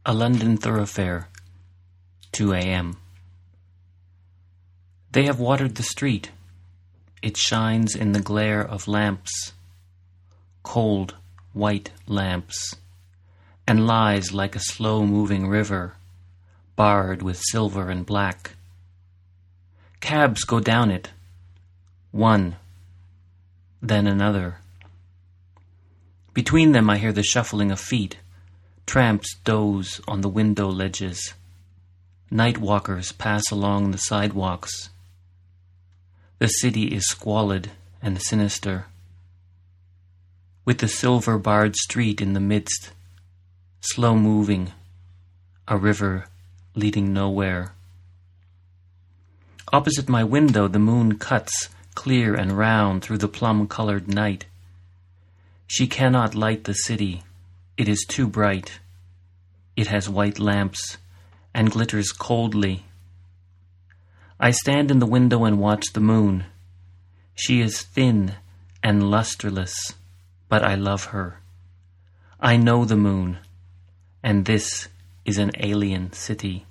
A London thoroughfare, 2 a.m. They have watered the street. It shines in the glare of lamps, cold, white lamps, and lies like a slow-moving river, barred with silver and black. Cabs go down it, one, then another. Between them I hear the shuffling of feet. Tramps doze on the window ledges. Night walkers pass along the sidewalks. The city is squalid and sinister, with the silver-barred street in the midst, slow-moving, a river leading nowhere. Opposite my window the moon cuts, clear and round, through the plum-colored night. She cannot light the city. It is too bright. It has white lamps and glitters coldly. I stand in the window and watch the moon. She is thin and lusterless, but I love her. I know the moon, and this is an alien city.